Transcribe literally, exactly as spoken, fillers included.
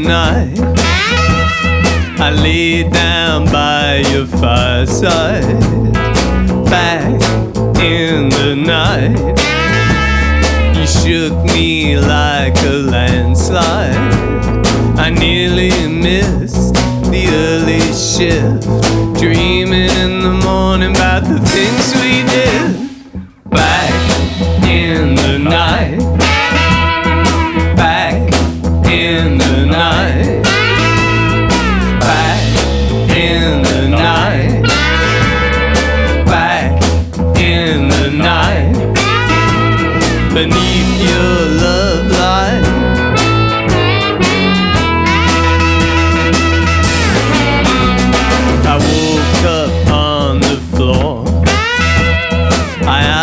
night, I lay down by your fireside. Back in the night, you shook me like a landslide. I nearly missed the early shift, dreaming in the morning about the things we